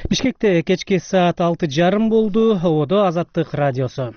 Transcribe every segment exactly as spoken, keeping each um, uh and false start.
Бишкекте кечки саат алты жарым болду. Ободо Азаттык радиосу.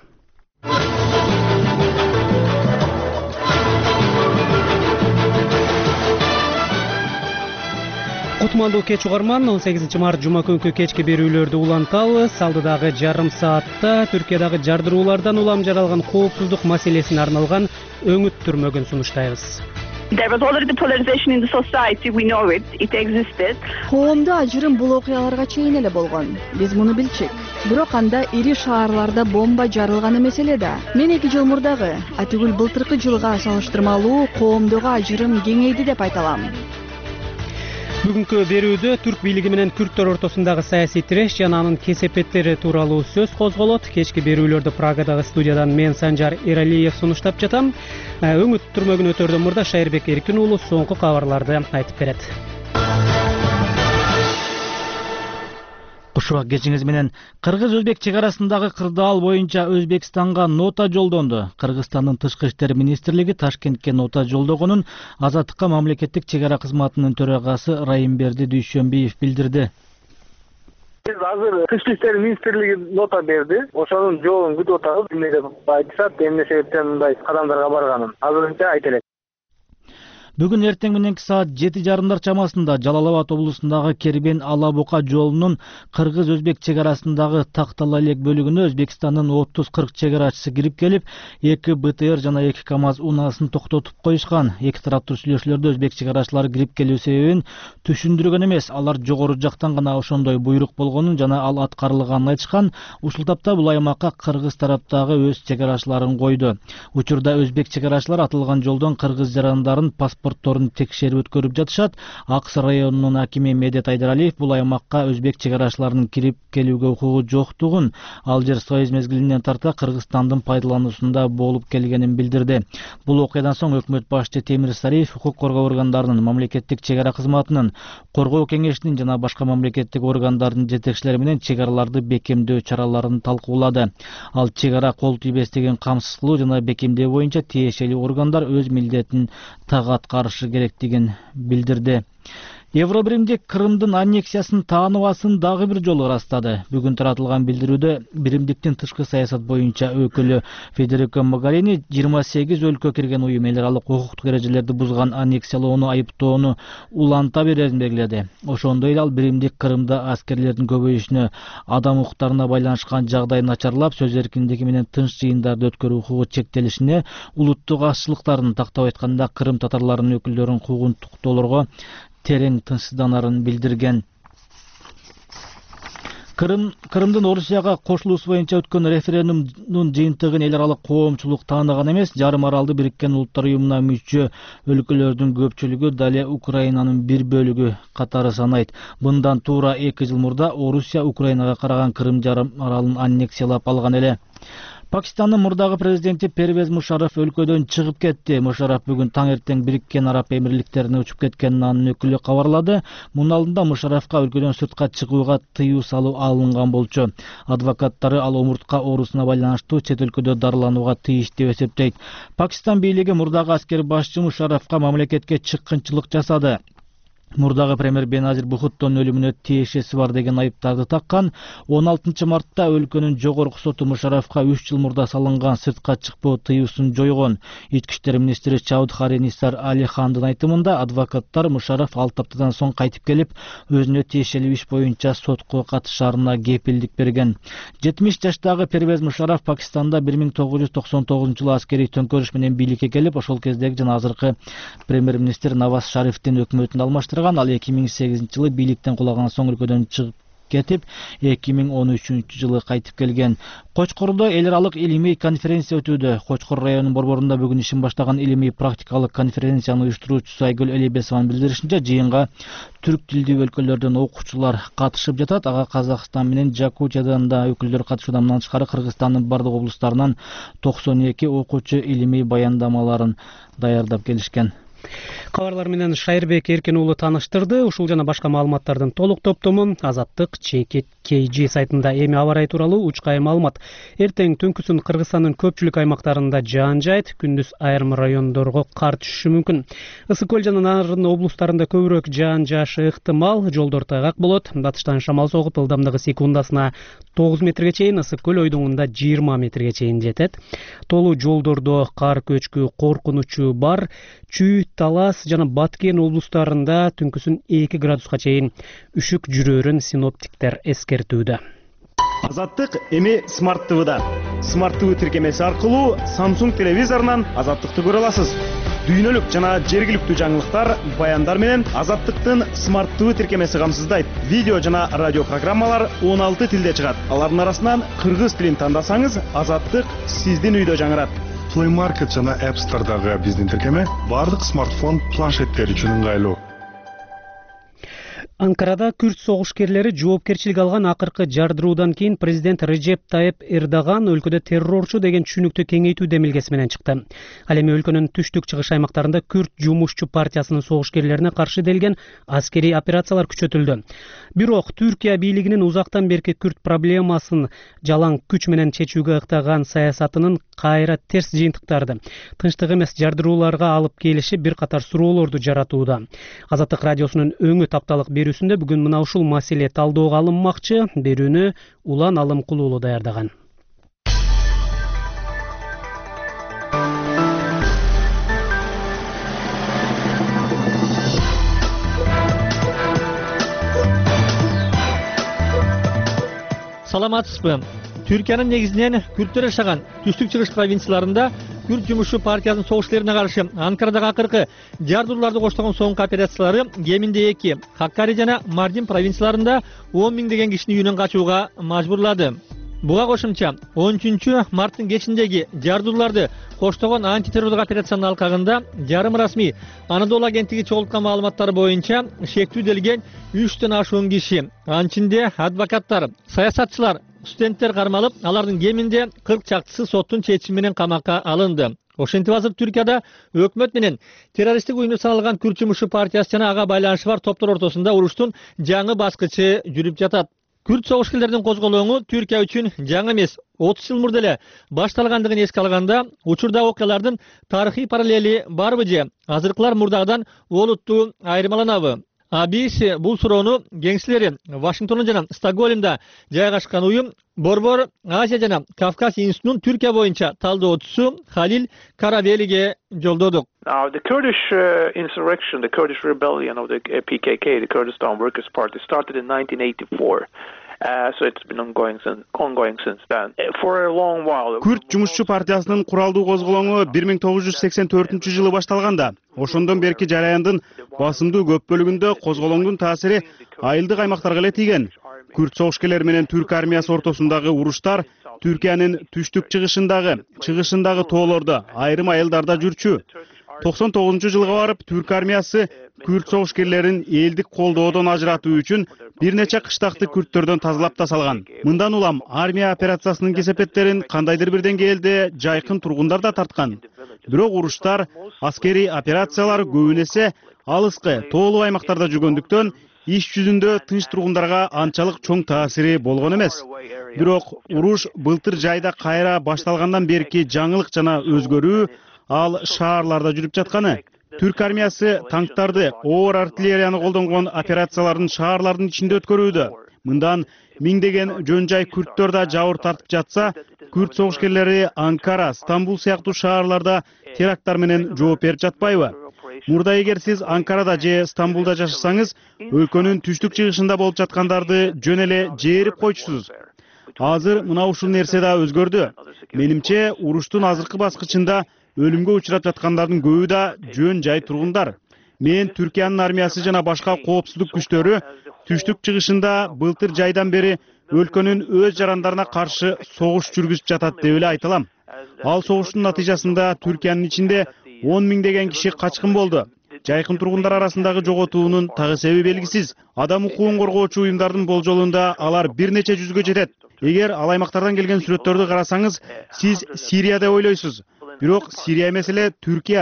Кутмандуу кеч угарман, он сегизинчи март жума күнкү кечки берүүлөрдү улантабыз. Алдыдагы жарым саатта Түркиядагы жардыруулардан улам жаралган коопсуздук маселесине арналган өңүт түрмөгүн сунуштайбыз. There was already polarization in the society, we know it, it existed. Коомдо ажырым бул окуяларга чейин эле болгон. Биз муну билчек. Бирок анда ири шаарларда бомба жарылган эмес эле да. Мен эки жыл мурдагы, атүгүл былтыркы жылга салыштырмалуу коомдогу ажырым кеңейди деп айта алам. Бүгүнкү берүүдө түрк бийлиги менен күрттөр ортосундагы саясий тиреш жана анын кесепеттери тууралуу сөз козголот. Кечки берүүлөрдү Прагадагы студиядан мен Санжар Эралиев сунуштап жатам. Өңүт түрмөгүн өтөрдөн мурда Шайырбек Эркин уулу соңку кабарларды айтып берет. Кушубак кечиңиз менен Кыргыз-Өзбек чек арасындагы кырдаал боюнча Өзбекстанга нота жолдонду. Кыргызстандын тышкы иштер министрлиги Ташкентке нота жолдогонун Азаттыкка мамлекеттик чек ара кызматынын төрагасы Райымберди Дүйшөнбиев билдирди. Биз азыр тышкы иштер министрлиги нота берди. Ошонун жообун күтүп атабыз. Эмне деп айтышат, эмне себептен мындай кадамдарга барганын азырынча айта элек. Бүгүн эртең мененки саат жети жарымдар чамасында Жалал-Абад облусундагы Кербен Алабука жолунун Кыргыз-Өзбек чек арасындагы Тактала элек бөлүгүнө Өзбекстандын отуз кырк чек арачысы кирип келип, эки БТР жана эки КАМАЗ унаасын токтотуп коюшкан. Эки тараптуу сүйлөшүүлөрдө өзбек чек арачылары кирип келүү себебин түшүндүргөн эмес, алар жогору жактан гана ошондой буйрук болгонун жана ал аткарылганын айтышкан. Ушул тапта бул аймакка кыргыз тараптагы өз чек арачыларын койду. Учурда өзбек чек арачылары атылган жолдон кыргыз жарандарын паспортторун текшерип өткөрүп жатышат. Аксы районунун акими Медет Айдаралиев бул аймакка өзбек чек арачыларынын кирип келүүгө укугу жоктугун, ал жер союз мезгилинен тарта Кыргызстандын пайдалануусунда болуп келгенин билдирди. Бул окуядан соң өкмөт башчы Темир Сариев укук коргоо органдарынын, мамлекеттик чек ара кызматынын, коргоо кеңешинин жана башка мамлекеттик органдардын жетекчилери менен чек араларды бекемдөө чараларын талкуулады. Ал чек ара кол тийбестигин камсыз кылуу жана бекемдөө боюнча тиешелүү органдар өз милдетин так аткарышы керектигин билдирди. Евробиримдик Крымдын аннексиясын тааныбасын дагы бир жолу ырастады. Бүгүн таратылган билдирүүдө Биримдиктин тышкы саясат боюнча өкүлү Федерико Могарини жыйырма сегиз өлкө кирген уюм эл аралык укуктук эрежелерди бузган аннексиялоону айыптоону уланта берерин белгиледи. Ошондой эле ал Биримдик Крымда аскерлердин көбөйүшүнө, адам укуктарына байланышкан жагдай начарлап, сөз эркиндиги менен тынч жыйындарды өткөрүү укугу чектелишине, улуттук азчылыктарын тактап айтканда Крым татарларынын өкүлдөрүнүн укугун туктоолорго терең тынчсызданарын билдирген. Крым, Крымдын Орусияга кошулуусу боюнча өткөн референдумдун жыйынтыгын эл аралык коомчулук тааныган эмес, жарым аралды Бириккен Улуттар уюмуна мүчө өлкөлөрдүн көпчүлүгү дале Украинанын бир бөлүгү катары санайт. Мындан туура эки жыл мурда Орусия Украинага караган Крым жарым аралын аннексиялап алган эле. Пакистандын мурдагы президенти Первез Мушарраф өлкөдөн чыгып кетти. Мушарраф бүгүн таң эртең Бириккен Араб Эмирликтерине учуп кеткенин анын өкүлү кабарлады. Мунун алдында Мушаррафка өлкөдөн сыртка чыгууга тыюу салуу алынган болчу. Адвокаттары ал омуртка оорусуна байланыштуу чет өлкөдө дарыланууга тийиш деп эсептейт. Пакистан бийлиги мурдагы аскер башчы Мушаррафка мамлекетке чыккынчылык жасады. Мурдагы премьер Беназир Бухуттон өлүмүнө тиешеси бар деген айыптарды таккан. он алтынчы мартта өлкөнүн жогорку соту Мушаррафка үч жыл мурда салынган сыртка чыкпоо тыюусун жойгон. Ички иштер министри Чаудхари Нисар Алихандын айтымында адвокаттар Мушарраф алты аптадан соң кайтып келип, өзүнө тиешелүү иш боюнча сотко катышаарына кепилдик берген. жетимиш жаштагы Первез Мушарраф Пакистанда бир миң тогуз жүз токсон тогузунчу жылы аскерий төңкөрүш менен бийликке келип, ошол кездеги жана азыркы премьер министр Наваз Шарифтин өкмөтүн алмаштырган. Ал эки миң сегизинчи жылы бийликтен кулаган соң өлкөдөн чыгып кетип, эки миң он үчүнчү жылы кайтып келген. Кочкордо эл аралык илимий конференция өтүүдө. Кочкор районунун борборунда бүгүн ишин баштаган илимий практикалык конференциянын уюштуруучусу Айгүл Элибесованын билдиришинче, жыйынга түрк тилдүү өлкөлөрдөн окуучулар катышып жатат. Ага Казакстан менен Жакутиядан да өкүлдөр катышууда. Мындан тышкары Кыргызстандын бардык облустарынан токсон эки окуучу илимий баяндамаларын даярдап келишкен. Кабарлар менен Шайырбек Эркен уулу тааныштырды. Ушул жана башка маалыматтардын толук топтому Азаттык Чекит кей жи сайтында. Эми аба ырайы тууралуу учкай маалымат. Эртең түнкүсүн Кыргызстандын көпчүлүк аймактарында жаан жайт, күндүз айрым райондорго кар түшүшү мүмкүн. Ысык көл жана Нарын облустарында көбүрөөк жаан жаашы ыктымал, жолдор тайгак болот. Батыштан шамал согуп, ылдамдыгы секундасына тогуз метрге чейин, ысык көл ойдуңунда жыйырма метрге чейин жетет. Толуу жолдордо кар көчкү коркунучу бар. Чүй, Талас жана Баткен облустарында түнкүсүн эки градуска чейин үшүк жүрөрүн синоптиктер эскертүүдө. Азаттык эми Смарт ТВда. Смарт ТВ тиркемеси аркылуу Samsung телевизорунан Азаттыкты көрө аласыз. Дүйнөлүк жана жергиликтүү жаңылыктар, баяндар менен Азаттыктын Смарт ТВ тиркемеси камсыздайт. Видео жана радио программалар он алты тилде чыгат. Алардын арасынан кыргыз тилин тандасаңыз, Азаттык сиздин үйдө жаңырат. Play Market жана App Store'дагы биздин тиркеме бардык смартфон планшеттер үчүн ыңгайлуу. Анкарада күрд согушкерлери жоопкерчилик алган акыркы жардыруудан кийин президент Режеп Тайып Эрдоган өлкөдө террорчу деген түшүнүктү кеңейтүү демилгеси менен чыкты. Ал эми өлкөнүн түштүк чыгыш аймактарында күрд жумушчу партиясынын согушкерлерине каршы делген аскерий операциялар күчөтүлдү. Бирок Түркия бийлигинин узактан берки күрд проблемасын жалаң күч менен чечүүгө ыктаган саясатынын кайра терс жыйынтыктарды, тынчтык эмес жардырууларга алып келиши бир катар суроолорду жаратууда. Азаттык радиосунун өңү тапталык берүүсүндө бүгүн мына ушул маселе талдоого алынмакчы. Берүүнү Улан Алымкул уулу даярдаган. Саламатсызбы? Түркиянын негизинен күрттөр жашаган түштүк чыгыш провинцияларында күрд жумушчу партиясынын согушчуларына каршы Анкарадагы акыркы жардырууларды коштогон соңку операциялары кеминде эки, Хаккари жана Мардин провинцияларында он миңдеген кишини үйүнөн качууга мажбурлады. Буга кошумча он үчүнчү марттын кечиндеги жардырууларды коштогон антитеррорлук операциянын алкагында жарым расмий Анадолу агенттиги чогулткан маалыматтар боюнча шектүүделген үчтөн ашуун киши, анчинде адвокаттар, саясатчылар, студенттер кармалып, алардын кеминде кырк чактысы соттун чечими менен камакка алынды. Ошентип азыр Түркияда өкмөт менен террористтик уюмду саналган күрд жумушчу партиясы жана ага байланышы бар топтор ортосунда уруштун жаңы баскычы жүрүп жатат. Күрд согушкерлердин козголоону Түркия үчүн жаңы эмес, отуз жыл мурда эле башталгандыгын эске алганда, учурда окуялардын тарыхый параллели барбы же азыркылар мурдагыдан олуттуу айырмаланабы? А би би си бул суроону кеңселери Вашингтондо жана Стокгольмда жайгашкан уюм Борбор Азия жана Кавказ институтунун Түркия боюнча талдоочусу Халил Карабелиге жолдодук. Now, the Kurdish uh, insurrection, the Kurdish rebellion of the uh, P K K, the Kurdistan Workers' Party, started in nineteen eighty-four. Uh, so it's been ongoing since, ongoing since then. Uh, for a long while. Күрд жумушчу партиясынын куралдуу козголоңу бир миң тогуз жүз сексен төртүнчү жылы башталганда, ошондон берки жараяндын басымдуу көп бөлүгүндө козголоңдун таасири айылдык аймактарга эле тийген. Күрд согушкерлери менен түрк армиясы ортосундагы уруштар Түркиянын түштүк чыгышындагы, чыгышындагы тоолордо, айрым айылдарда жүрчү. токсон тогузунчу жылга барып, түрк армиясы күрд согушкерлерин элдик колдоодон ажыратуу үчүн бир нече кыштакты күрттөрдөн тазалап да салган. Мындан улам армия операциясынын кесепеттерин кандайдыр бир деңгээлде жайкын тургундар да тарткан. Бирок уруштар, аскерий операциялар көбүн эсе алыскы, тоолуу аймактарда жүргөндүктөн иш жүзүндө тынч тургундарга анчалык чоң таасири болгон эмес. Бирок уруш былтыр жайда кайра башталгандан берки жаңылык жана өзгөрүү ал шаарларда жүрүп жатканы. Түрк армиясы танктарды, оор артиллерияны колдонгон операциялардын шаарлардын ичинде өткөрүүдө. Мындан миңдеген жөн жай күрттөр да жабыр тартып жатса, күрд согушкерлери Анкара, Стамбул сыяктуу шаарларда теракттар менен жооп берип жатпайбы? Мурда эгер сиз Анкарада же Стамбулда жашасаңыз, өлкөнүн түштүк чыгышында болуп жаткандарды жөн эле жээрип койчусуз. Азыр мына ушул нерсе да өзгөрдү. Менимче, уруштун азыркы баскычында өлүмгө учурап жаткандардын көбү да жөн жай тургундар. Мен Түркиянын армиясы жана башка коопсуздук күчтөрү түштүк чыгышында былтыр жайдан бери өлкөнүн өз жарандарына каршы согуш жүргүзүп жатат деп эле айта алам. Ал согуштун натыйжасында Түркиянын ичинде он миңдеген киши качкын болду. Жайкын тургундар арасындагы жоготуунун тагы себеби белгисиз. Адам укугун коргоочу уюмдардын болжолунда алар бир нече жүзгө жетет. Эгер ал аймактардан келген сүрөттөрдү карасаңыз, сиз Сирия деп ойлойсуз. Бирок Сирия эмес эле Түркия.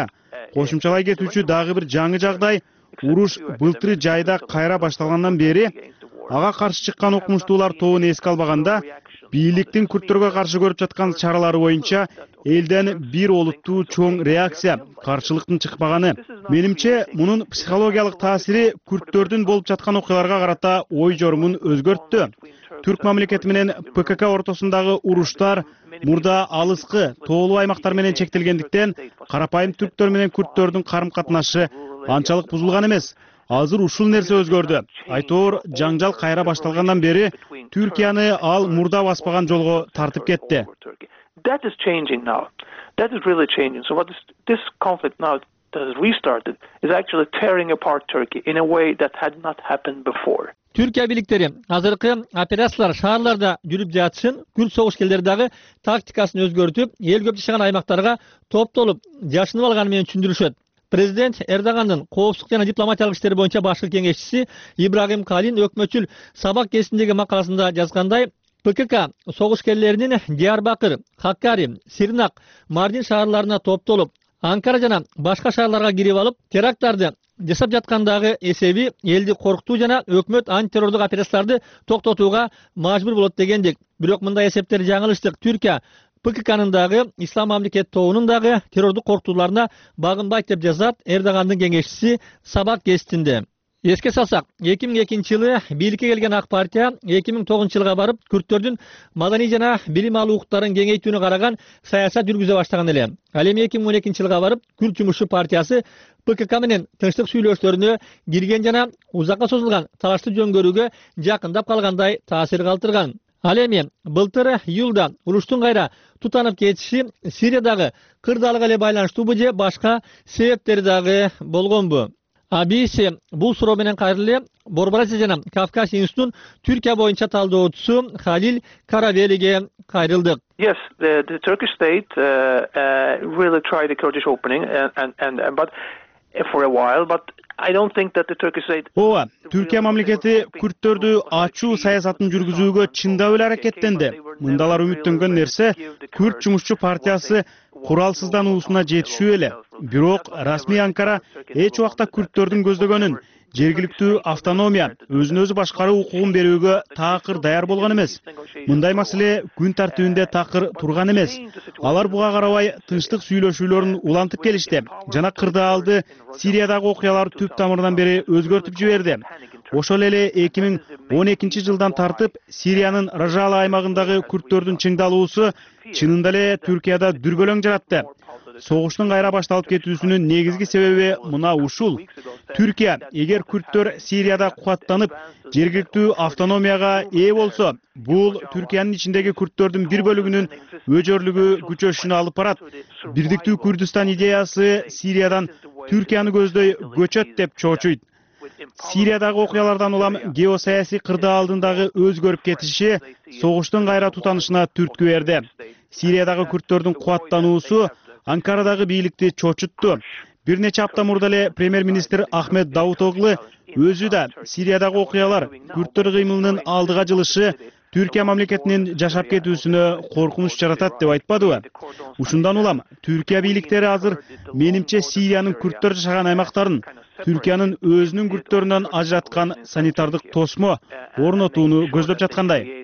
кошумчалай кетүүчү дагы бир жаңы жагдай уруш былтыр жайда кайра башталгандан бери ага каршы чыккан окумуштуулар тобун эске албаганда бийликтин күрттөргө каршы көрүп жаткан чаралары боюнча элден бир олуттуу чоң реакция, каршылыктын чыкпаганы. Менимче мунун психологиялык таасири күрттөрдүн болуп жаткан окуяларга карата ой жорумун өзгөрттү. Түрк мамлекети менен Пэ Ка Ка ортосундагы уруштар мурда алыскы, тоолуу аймактар менен чектелгендиктен карапайым түрктөр менен күрттөрдүн карым-катнашы анчалык бузулган эмес. Азыр ушул нерсе өзгөрдү. Айтоор жаңжал кайра башталгандан бери Түркияны ал мурда баспаган жолго тартып кетти. That is changing now. That is really changing. So what this, this conflict now that has restarted is actually tearing apart Turkey in a way that had not happened before. Türkiye birlikteri azırkı operatsiyalar şaharlarda жүрүп жатышын, Күрд согушкерлери дагы тактикасын өзгөртүп, эл көп жашаган аймактарга топтолуп, жашынып алганы менен түшүндүрүшөт. Президент Эрдогандын коопсуздук жана дипломатиялык иштер боюнча башкы кеңешчиси Ибрагим Калин өкмөтчүл сабак кезиндеги макаласында жазгандай, Пэ Ка Ка согушкерлеринин Диярбакыр, Хаккари, Сирнак, Мардин шаарларына топтолуп, Анкара жана башка шаарларга кирип алып, теракттарды жасап жаткандагы эсеби элди коркутуу жана өкмөт антитеррордук операцияларды токтотууга мажбур болот дегендик. Бирок мындай эсептер жаңылыштык. Түркия Пэ Ка Канын дагы Ислам мамлекет тобунун дагы террордук коркутууларына багынбайт деп жазат Эрдогандын кеңешчиси Сабак гезитинде. Эске салсак, эки миң экинчи жылы бийликке келген ак партия эки миң тогузунчу жылга барып, күрттөрдүн маданий жана билим алуу укуктарын кеңейтүүнү караган саясат жүргүзө баштаган эле. Ал эми эки миң он экинчи жылга барып, Күрд жумушчу партиясы Пэ Ка Ка менен тынчтык сүйлөшүүлөрүнө кирген жана узакка созулган талашты жөнгөрүүгө жакындап калгандай таасир калтырган. Ал эми былтыр июлда уруштун кайра тутанып кетиши Сириядагы кырдаалык эле байланыштуубу же башка себептери дагы болгонбу? А би си бул суроо менен кайрылы Борборасия жана Кавказ институтунун Түркия боюнча талдоочусу Халил Каравелиге кайрылдык. Yes, the, the Turkish state uh, uh, really tried the Kurdish opening and, and, and but for a while, but I don't think that the Turkish state... Ооба, Түркия мамлекети күрттөрдү ачуу саясатын жүргүзүүгө чындап эле аракеттенди. Мындалар үмүттөнгөн нерсе Күрд жумушчу партиясы куралсыздануусуна жетишүү эле. Бирок расмий Анкара эч убакта күрттөрдүн көздөгөнүн жергиликтүү автономия, өзүн өзү башкаруу укугун берүүгө такыр даяр болгон эмес. Мындай маселе күн тартибинде такыр турган эмес. Алар буга карабай тынчтык сүйлөшүүлөрүн улантып келишти жана кырдаалды Сириядагы окуялар түп тамырынан бери өзгөртүп жиберди. Ошол эле эки миң он экинчи жылдан тартып Сириянын Ражала аймагындагы күрттөрдүн чыңдалуусу чынында эле Түркияда дүрбөлөң жаратты. Согуштун кайра башталып кетүүсүнүн негизги себеби мына ушул. Түркия эгер күрттөр Сирияда кубаттанып, жергиликтүү автономияга ээ болсо, бул Түркиянын ичиндеги күрттөрдүн бир бөлүгүнүн өжөрлүгү күчөшүнө алып барат. Бирдиктүү Күрдүстан идеясы Сириядан Түркияны көздөй көчөт деп чоочуйт. Сириядагы окуялардан улам геосаясий кырдаалдындагы өзгөрүп кетиши согуштун кайра тутанышына түрткү берди. Сириядагы күрттөрдүн кубаттануусу Анкарадагы бийликти чочутту. Бир нече апта мурда эле премьер-министр Ахмед Давутоглу өзү да Сириядагы окуялар күрттөр кыймылынын алдыга жылышы Түркия мамлекетинин жашап кетүүсүнө коркунуч жаратат деп айтпадыбы? Ушундан улам Түркия бийликтери азыр менимче Сириянын күрттөр жашаган аймактарын Түркиянын өзүнүн күрттөрүнөн ажыраткан санитардык тосмо орнотууну көздөп жаткандай.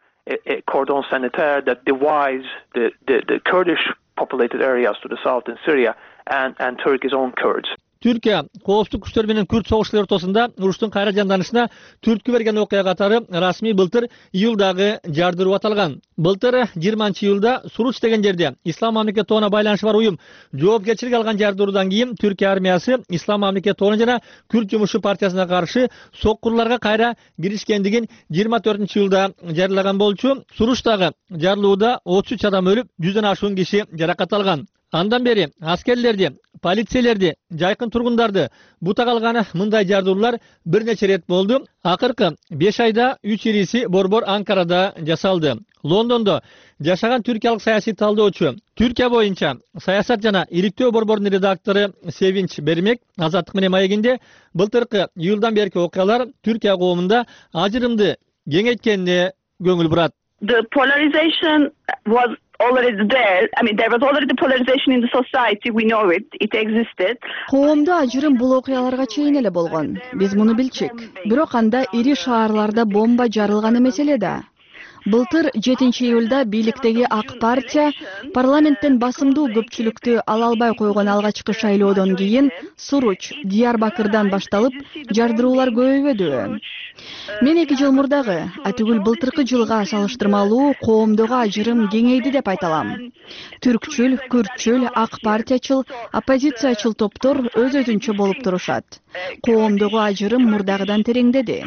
A cordon sanitaire that divides the, the, the Kurdish populated areas to the south in Syria and, and Turkey's own Kurds. Türkiye, коопсуздук күчтөр менен Күрд согушчулары ортосунда уруштун кайра жанданышына түрткү берген окуя катары расмий былтыр июлдагы жардыруу аталган. Былтыр жыйырманчы июлда Суруч деген жерде Ислам мамлекет тобуна байланышы бар уюм жоопкерчилик алган жардыруудан кийин Түркия армиясы Ислам мамлекет тобуна жана Күрд жумушчу партиясына каршы соккурларга кайра киришкендигин жыйырма төртүнчү июлда жарыялаган болчу. Суручтагы жарылууда отуз үч адам өлүп, жүздөн ашуун киши жаракат алган. Андан бери аскерлерди, полициялерди, жайкын тургундарды бута калган мындай жардыруулар бир нече рет болду. Акыркы беш айда үч ириси борбор Анкарада жасалды. Лондондо жашаган түркиялык саясий талдоочу, Түркия боюнча саясат жана иликтөө борборунун редактору Севинч Бермек Азаттык менен маегинде былтыркы июлдан берки окуялар Түркия коомунда ажырымды кеңейткенине көңүл бурат. The polarization was already there. I mean, there was already polarization in the society. We know it. It existed. Коомдо ажырым бул окуяларга чейин эле болгон. Биз муну билчек. Бирок анда ири шаарларда бомба жарылган эмес эле да. Былтыр жетинчи июлда бийликтеги ак партия парламенттен басымдуу көпчүлүктү ала албай койгон алгачкы шайлоодон кийин Суруч, Диярбакырдан башталып жардыруулар көбөйбөдү. Мен эки жыл мурдагы, атүгүл былтыркы жылга салыштырмалуу коомдогу ажырым кеңейди деп айта алам. Түркчүл, күртчүл, ак партиячыл, оппозициячыл топтор өз-өзүнчө болуп турушат. Коомдогу ажырым мурдагыдан тереңдеди.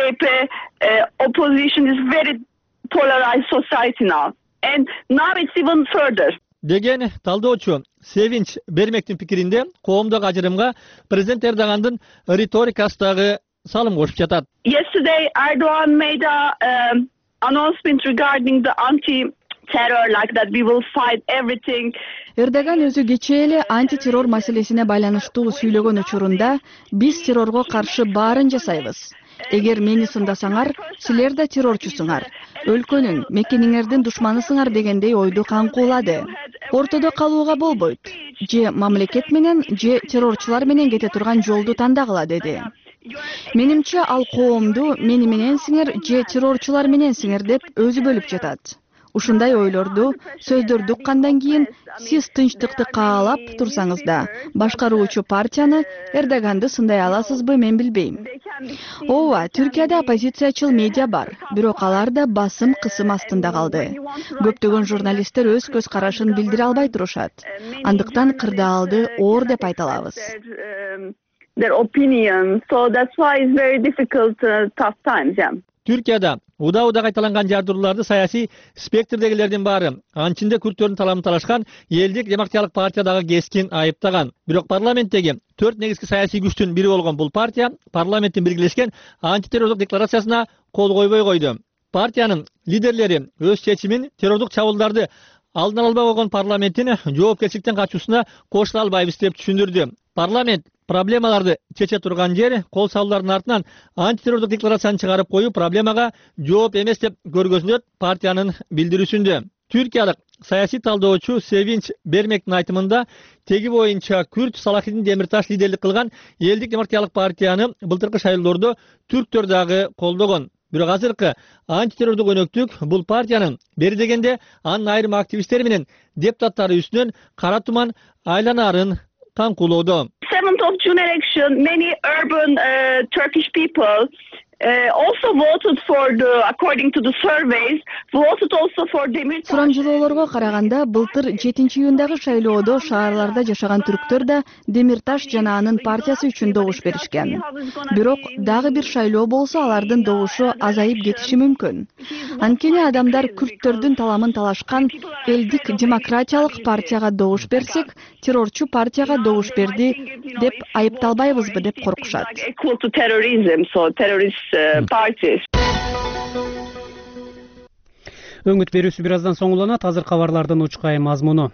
Opposition is very polarized society now, and now it's even further. Деген талдоочу Sevinç Bermek'tin пикиринде коомдогу ажырымга президент Эрдогандын риторикасындагы салым кошуп жатат. Yesterday, Erdogan made a um, announcement regarding the anti-terror, like that we will fight everything. Эрдоган өзү кечээ эле антитеррор маселесине байланыштуу сүйлөгөн учурунда биз террорго каршы баарын жасайбыз. Эгер мени сындасаңар, силер да террорчусуңар. Өлкөнүн, мекениңердин душманысыңар дегендей ойду каңкуулады. Ортодо калууга болбойт. Же мамлекет менен, же террорчулар менен кете турган жолду тандагыла деди. Менимче ал коомду мени мененсиңер же террорчулар мененсиңер деп өзү бөлүп жатат. Ушундай ойлорду, сөздөрдү уккандан кийин сиз тынчтыкты каалап турсаңыз да, башкаруучу партияны, Эрдоганды сындай аласызбы, мен билбейм. Ооба, Түркияда оппозициячыл медиа бар, бирок алар да басым кысым астында калды. Көптөгөн журналисттер өз көз карашын билдире албай турушат. Андыктан кырдаалды оор деп айта алабыз. Their opinion, so that's why it's very difficult, uh, tough times, yeah. Türkiye'de uda-uda kaytalangan jardırlarda sayasi spektrdegilerden bari ançinde Kürtlerin talamı talaşkan Eldik Demokratiyalыk partiyadagı keskin ayıptagan. Birok parlamenttegi dört negizgi sayasi güçtün biri bolgon bul partiya parlamentin birgileşken antiterördük deklarasiyasına kol koyboy koydu. Partiyanın liderleri öz seçimin terördük çavuldardı aldın albay bolgon parlamentin жоопкерчиликтен качуусуна кошула албайбыз деп түшүндүрдү. Parlament проблемаларды чече турган жер кол салуулардын артынан антитеррордук декларацияны чыгарып коюу проблемага жооп эмес деп көргөзүнөт партиянын билдирүүсүндө. Түркиялык саясий талдоочу Sevinç Bermek'tin айтымында теги боюнча Күрт Салахидин Демирташ лидерлик кылган Элдик Демократиялык партияны былтыркы шайлоодо түрктөр дагы колдогон. Бирок азыркы антитеррордук өнөктүк бул партиянын бери дегенде анын айрым активисттери менен депутаттары үстүнөн кара туман айланаарын каңкулоодо. seventh of June election, many urban uh, Turkish people uh, also voted for the, according to the surveys, voted also for Demirtaş. Сурамжылоолорго караганда, былтыр жетинчи июндагы шайлоодо шаарларда жашаган түрктөр да Демирташ жана анын партиясы үчүн добуш беришкен. Бирок дагы бир шайлоо болсо алардын добушу азайып кетиши мүмкүн. Анткени адамдар күрттөрдүн таламын талашкан Элдик Демократиялык партияга добуш берсек, террорчу партияга добуш берди деп айыпталбайбызбы деп коркушат. Equal to terrorism, so terrorist uh, parties. Өңүт берүүсү бир аздан соң уланат. Азыр кабарлардын учкай мазмуну.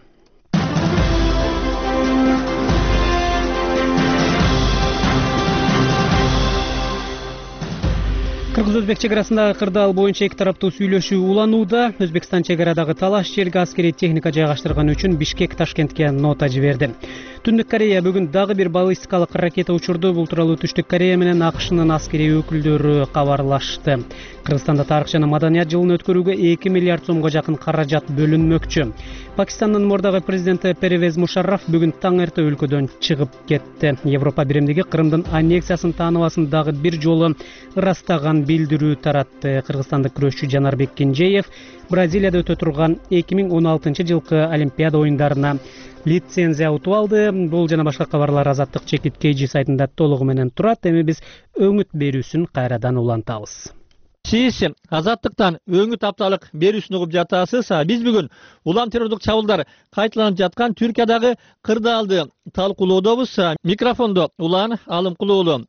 Кыргыз-Өзбек чегарасындагы кырдаал боюнча эки тараптуу сүйлөшүү уланууда. Өзбекстан чегарадагы талаш жерге аскерий техника жайгаштырган үчүн Бишкек Ташкентке нота жиберди. Түндүк Корея бүгүн дагы бир баллистикалык ракета учурду. Бул тууралуу Түштүк Корея менен АКШнын аскерий өкүлдөрү кабарлашты. Кыргызстанда тарых жана маданият жылын өткөрүүгө эки миллиард сомго жакын каражат бөлүнмөкчү. Пакистандын мурдагы президенти Первез Мушарраф бүгүн таң эрте өлкөдөн чыгып кетти. Европа биримдиги Кырымдын аннексиясын тааныбасын дагы бир жолу ырастаган билдирүү таратты. Кыргызстандык күрөшчү Жанарбек Кенжеев Бразилияда өтө турган эки миң он алтынчы жылкы Олимпиада оюндарына лицензия утуп алды. Бул жана башка кабарлар Азаттык Чекит Кейжи сайтында толугу менен турат. Эми биз өңүт берүүсүн кайрадан улантабыз. Сиз Азаттыктан өңүт апталык берүүсүн угуп жатасыз. Биз бүгүн улам террордук чабуулдар кайталанып жаткан Түркиядагы кырдаалды талкуулоодобуз. Микрофондо Улан Алымкулуулу.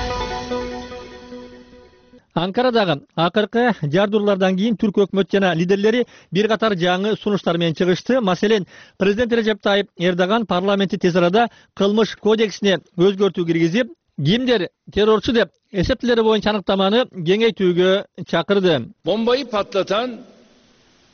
Анкарадагы акыркы жардыруулардан кийин түрк өкмөт жана лидерлери бир катар жаңы сунуштар менен чыгышты. Маселен, президент Режеп Тайып Эрдоган парламенти тез арада кылмыш кодексине өзгөртүү киргизип, кимдер террорчу деп эсептелери боюнча аныктаманы кеңейтүүгө чакырды. Bombayı patlatan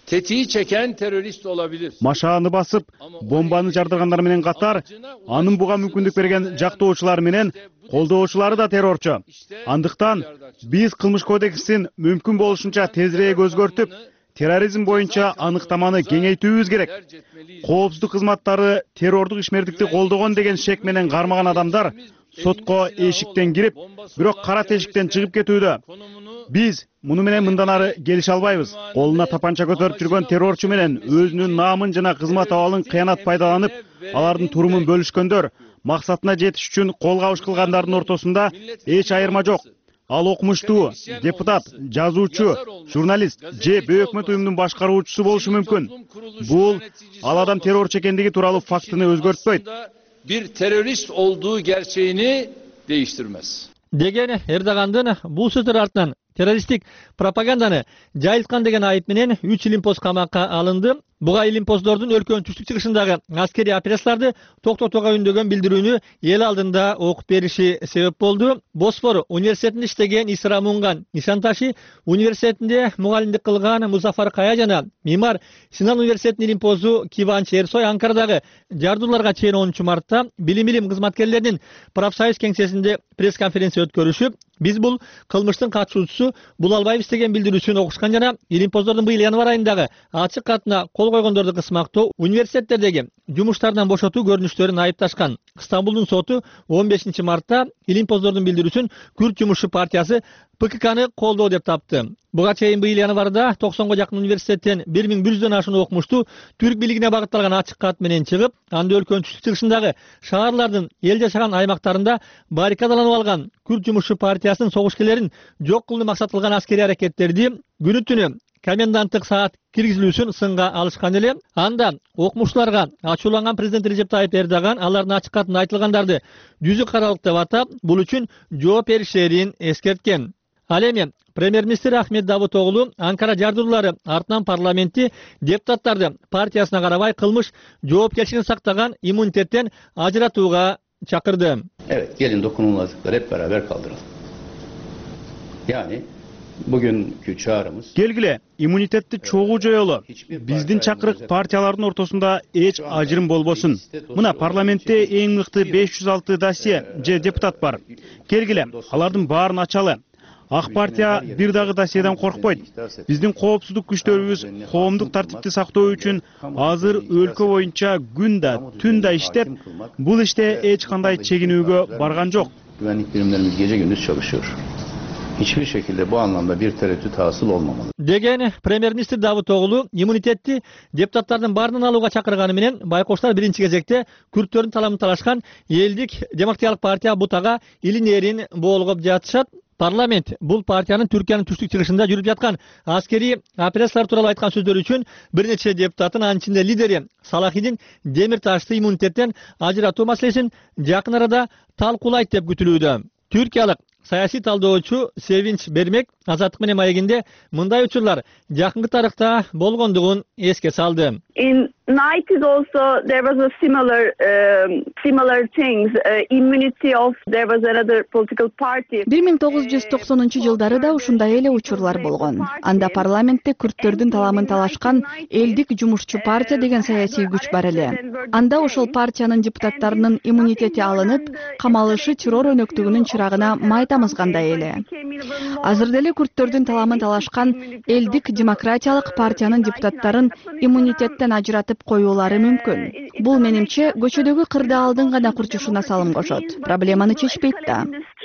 tetiği çeken terörist olabilir. Машааны басып, бомбаны жардыргандар менен катар, анын буга мүмкүндүк берген жактоочулар менен колдоочулары да террорчу. Андыктан биз кылмыш кодексин мүмкүн болушунча тезирээк өзгөртүп, терроризм боюнча аныктаманы кеңейтүүбүз керек. Коопсуздук кызматтары террордук ишмердикти колдогон деген шек менен кармаган адамдар сотко эшиктен кирип, бирок кара тешиктен чыгып кетүүдө. Биз муну менен мындан ары келише албайбыз. Колуна тапанча көтөрүп жүргөн террорчу менен өзүнүн наамын жана кызмат абалын кыянат пайдаланып, алардын турумун бөлүшкөндөр, максатына жетиш үчүн кол кабыш кылгандардын ортосунда эч айырма жок. Ал окумуштуу, депутат, жазуучу, журналист же өкмөт уюмунун башкаруучусу болушу мүмкүн. Бул ал адам террорчу экендиги тууралуу фактыны өзгөртпөйт. Bir terörist olduğu gerçeğini değiştirmez. Деген Эрдогандын бул сөздөр артынан террористтик пропаганданы жайылткан деген айып менен үч илимпоз камакка алынды. Буга илимпоздордун өлкөнүн түштүк чыгышындагы аскерий операцияларды токтотууга үндөгөн билдирүүнү эл алдында окуп бериши себеп болду. Босфор университетинде иштеген Исра Мунган Нишанташи университетинде мугалимдик кылган Музафар Кая жана меймар Синан университетинин илимпозу Киванч Эрсой Анкарадагы жардууларга чейин онунчу мартта билим илим кызматкерлеринин профсоюз кеңсесинде пресс-конференция өткөрүшүп, биз бул кылмыштын катышуучусу бул албайбыз деген билдирүүсүн окушкан жана илимпоздордун быйыл январь айындагы ачык катына кол койгондорду кысмактоо, университеттердеги жумуштардан бошотуу көрүнүштөрүн айыпташкан. Стамбулдун соту он бешинчи мартта илимпоздордун билдирүүсүн Күрд жумушчу партиясы Пэ Ка Каны колдоо деп тапты. Буга чейин быйыл январда токсонго жакын университеттен бир миң бир жүздөн ашуун окумуштуу түрк бийлигине багытталган ачык кат менен чыгып, анда өлкөнүн түштүк чыгышындагы шаарлардын эл жашаган аймактарында баррикадаланып алган Күрд жумушчу партиясынын согушкерлерин жок кылууну максат кылган аскерий аракеттерди күнү түнү коменданттык саат киргизилүүсүн сынга алышкан эле. Анда окумуштууларга ачууланган президент Режеп Тайип Эрдоган алардын ачык катында айтылгандарды жүзүк каралык деп атап, бул үчүн жооп беришерин эскерткен. Ал эми премьер-министр Ахмет Давутоглу Анкара жардуулары артынан парламентти депутаттарды партиясына карабай кылмыш жоопкерчилигин сактаган иммунитеттен ажыратууга чакырды. Evet, gelin dokunulmazlıkları hep beraber kaldıralım. Yani bugünkü çağrımız Келгиле, иммунитетти чогуу жоёлу. Биздин чакырык партиялардын ортосунда эч ажырым болбосун. Мына парламентте эң мыкты беш жүз алты досье же депутат бар. Келгиле, алардын баарын ачалы. Ак партия бир дагы досьеден коркпойт. Биздин коопсуздук күчтөрүбүз коомдук тартипти сактоо үчүн азыр өлкө боюнча күн да, түн да иштеп, бул иште эч кандай чегинүүгө барган жок. Güvenlik birimlerimiz gece gündüz çalışıyor. Hiçbir şekilde bu anlamda bir tereddüt hasıl olmamalı. Деген премьер-министр Давутоглу иммунитетти депутаттардын баарынан алууга чакырганы менен байкоштор биринчи кезекте күрттөрдүн таламын талашкан элдик демократиялык партия Бутага илин эрин болгоп жатышат. Парламент бул партиянын Түркиянын түштүк чыгышында жүрүп жаткан аскерий операциялар тууралуу айткан сөздөрү үчүн бир нече депутаттын, анын ичинде лидери Салахидин Демирташты иммунитеттен ажыратуу маселесин жакын арада талкуулайт деп күтүлүүдө. Түркиялык саясий талдоочу Севинч Бермек Азаттык менен маегинде мындай учурлар жакынкы тарыхта болгондугун эске салды. In nineties also there was a similar um, similar things uh, immunity of there was another political party. бир миң тогуз жүз токсонунчу жылдары да ушундай эле учурлар болгон. Анда парламентте күрттөрдүн таламын талашкан элдик жумушчу партия деген саясий күч бар эле. Анда ошол партиянын депутаттарынын иммунитети алынып, камалышы террор өнөктүгүнүн чырагына май тамызгандай эле. Азыр деле күрттөрдүн таламын талашкан элдик демократиялык партиянын депутаттарын иммунитеттен ажыратып коюулары мүмкүн. Бул менимче көчөдөгү кырдаалдын гана курчушуна салым кошот. Проблеманы чечпейт да.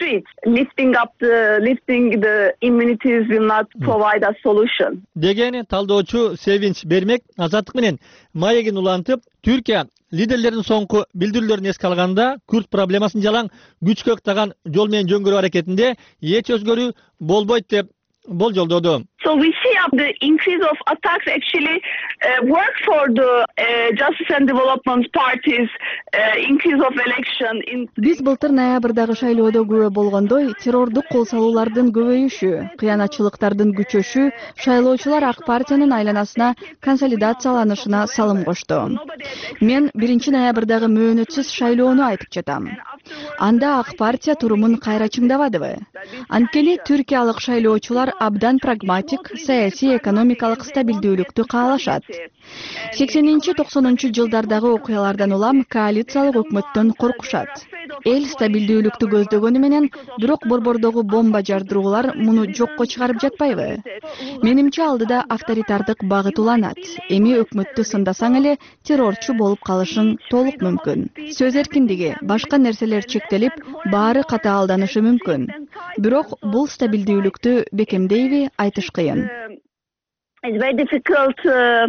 Lifting up the lifting the immunities will not provide a solution. Деген талдоочу Севинч Бермек Азаттык менен маегин улантып, Түркия лидерлердин соңку билдирүүлөрүн эске алганда күрт проблемасын жалаң күчкө ыктаган жол менен жөнгөрүү аракетинде эч өзгөрүү болбойт деп болжолдоду. So we see up the increase of attacks actually uh, work for the uh, Justice and Development parties uh, increase of election in. Биз былтыр ноябрдагы шайлоодо күбө болгондой, террордук кол салуулардын көбөйүшү, кыянатчылыктардын күчөшү шайлоочулар ак партиянын айланасына консолидацияланышына салым кошту. Мен биринчи ноябрдагы мөөнөтсүз шайлоону айтып жатам. анда ак партия турумун кайра чыңдабадыбы? Анткени түркиялык шайлоочулар абдан прагматик, саясий экономикалык стабилдүүлүктү каалашат. сексенинчи токсонунчу жылдардагы окуялардан улам коалициялык өкмөттөн коркушат. Эл стабилдүүлүктү көздөгөнү менен, бирок борбордогу бомба жардыруулар муну жокко чыгарып жатпайбы? Менимче алдыда авторитардык багыт уланат. Эми өкмөттү сындасаң эле террорчу болуп калышың толук мүмкүн. Сөз эркиндиги, башка нерселер чектелип, баары катаалданышы мүмкүн. Бирок бул стабилдүүлүктү бекемдейби, айтыш кыйын. It's very difficult uh,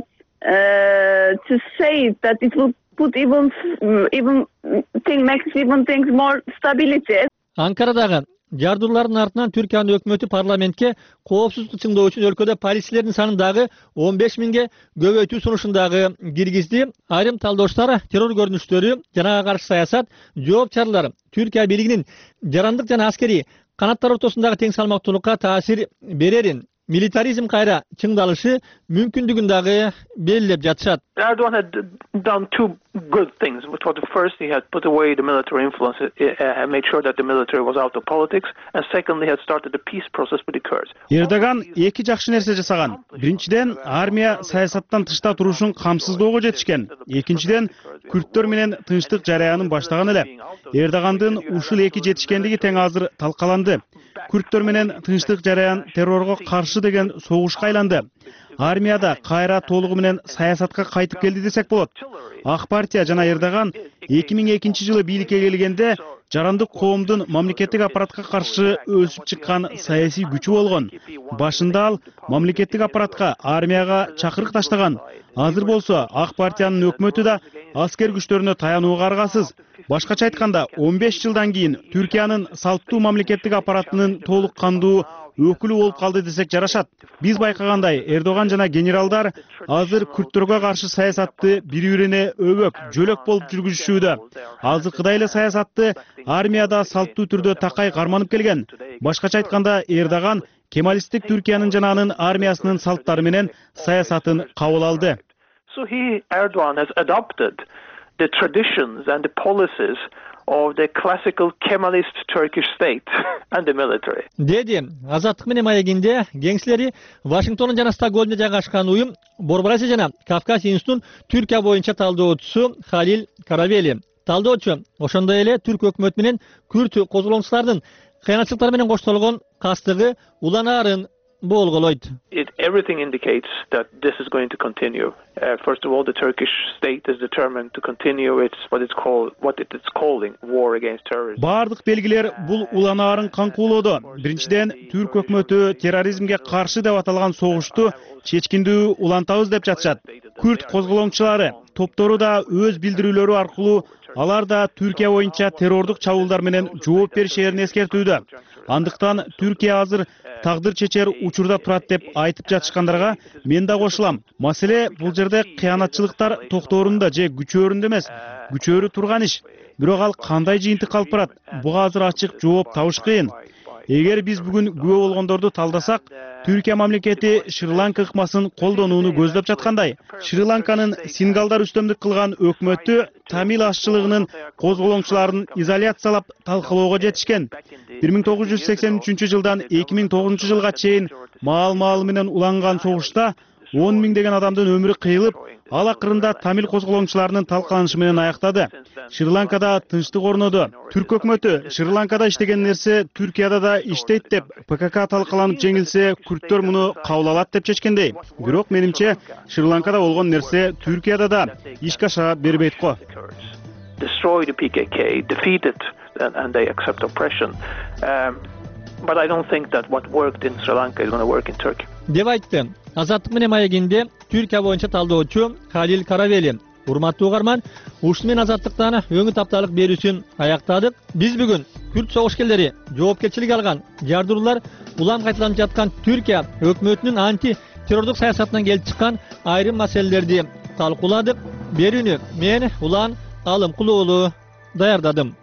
uh, to say that it will put even even thing makes even things more stability. Анкарадагы жардырлардын артынан Түркиянын өкмөтү парламентке коопсуздукту чыңдоо үчүн өлкөдө полицейлердин санын дагы он беш миңге көбөйтүү сунушун дагы киргизди. Айрым талдоочулар террор көрүнүштөрү жана ага каршы саясат жооп чаралар Түркия бийлигинин жарандык жана аскерий канаттар ортосундагы тең салмактуулукка таасир берерин, милитаризм кайра чыңдалышы мүмкүндүгүн дагы белгилеп жатышат. Erdogan had done two good things. For the first, he had put away the military influence and made sure that the military was out of politics. And secondly, he had started the peace process with the Kurds. Эрдоган эки жакшы нерсе жасаган. Биринчиден, армия саясаттан тышта турушун камсыздоого жетишкен. Экинчиден, күрттөр менен тынчтык жараянын баштаган эле. Эрдогандын ушул эки жетишкендиги тең азыр талкаланды. Күрттөр менен тынчтык жараян террорго каршы деген согушка айланды. Армияда кайра толугу менен саясатка кайтып келди десек болот. Ак партия жана Эрдоган эки миң экинчи жылы бийликке келгенде жарандык коомдун мамлекеттик аппаратка каршы өсүп чыккан саясий күчү болгон. Башында ал мамлекеттик аппаратка, армияга чакырык таштаган. Азыр болсо ак партиянын өкмөтү да аскер күчтөрүнө таянууга аргасыз. Башкача айтканда, он беш жылдан кийин Түркиянын салттуу мамлекеттик аппаратынын толук кандуу өкүлү болуп калды десек жарашат. Биз байкагандай, Эрдоган жана генералдар азыр күрттөргө каршы саясатты бири-бирине өбөк, жөлөк болуп жүргүзүшүүдө. Азыркыдай эле саясатты армияда салттуу түрдө такай карманып келген. Башкача айтканда, Эрдоган кемалисттик Түркиянын жана анын армиясынын салттары менен саясатын кабыл алды. So he, Erdogan, has adopted the traditions and the policies of the classical Kemalist Turkish state and the military. Деди, азаттык менен маегинде кеңшилери Вашингтондун жана Стокгольмдо жайгашкан уюм Борборасия жана Кавказ институтунун Түркия боюнча талдоочусу Халил Каравели. Талдоочу ошондой эле түрк өкмөтү менен күрт козголоңчулардын кыянатчылыктары менен коштолгон кастыгы уланаарын болголойт. It everything indicates that this is going to continue. Uh, first of all, the Turkish state is determined to continue its what it's called what it is calling war against terrorism. Бардык белгилер бул уланаарын каңкуулоодо. Биринчиден, түрк өкмөтү терроризмге каршы деп аталган согушту чечкиндүү улантабыз деп жатышат. Күрт козголоңчулары топтору да өз билдирүүлөрү аркылуу алар да Түркия боюнча террордук чабуулдар менен жооп беришерин эскертүүдө. Андыктан Түркия азыр тагдыр чечер учурда турат деп айтып жатышкандарга мен да кошулам. Маселе бул жерде кыянатчылыктар токторунда же күчөрүндө эмес, күчөрү турган иш. Бирок ал кандай жыйынтык алып барат? Буга азыр ачык жооп табыш кыйын. Эгер биз бүгүн күбө болгондорду талдасак, Түркия мамлекети Шри-Ланка ыкмасын колдонууну көздөп жаткандай. Шри-Ланканын сингалдар үстөмдүк кылган өкмөтү тамил ашчылыгынын козголоңчуларын изоляциялап талкалоого жетишкен. бир миң тогуз жүз сексен үчүнчү жылдан эки миң тогузунчу жылга чейин маал-маал менен уланган согушта он миңдеген адамдын өмүрү кыйылып, ал акырында тамил козголоңчуларынын талкаланышы менен аяктады. Шри-Ланкада тынчтык орноду. Түрк өкмөтү Шри-Ланкада иштеген нерсе Түркияда да иштейт деп ПКК талкаланып жеңилсе, күрттөр муну кабыл алат деп чечкендей. Бирок менимче Шри-Ланкада болгон нерсе Түркияда да ишке аша бербейт го. Destroy the P K K, defeat it, and, and they accept oppression. Um, but I don't think that what worked in Sri Lanka is going to work in Turkey. Деп айтты. Азаттык менен маегинде Түркия боюнча талдоочу Халил Каравели. Урматтуу угарман, ушун менен азаттыктан өңү тапталык берүүсүн аяктадык. Биз бүгүн күрт согушкерлери жоопкерчилик алган жардыруулар улам кайталанып жаткан Түркия өкмөтүнүн анти террордук саясатынан келип чыккан айрым маселелерди талкууладык. Берүүнү мен Улан Алымкулуу уулу даярдадым.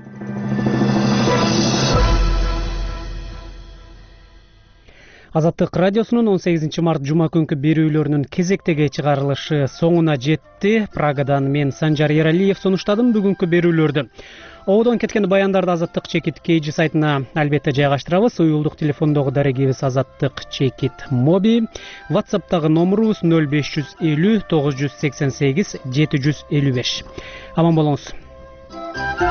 Азаттык радиосунун он сегизинчи март жума күнкү берүүлөрүнүн кезектеги чыгарылышы соңуна жетти. Прагадан мен Санжар Эралиев сунуштадым бүгүнкү берүүлөрдү. ободон кеткен баяндарды азаттык чекит kg сайтына албетте жайгаштырабыз. Уюлдук телефондогу дарегибиз азаттык чекит моби. WhatsApp'тагы номерубуз нөл беш жүз элүү тогуз жүз сексен сегиз жети жүз элүү беш. Аман болуңуз.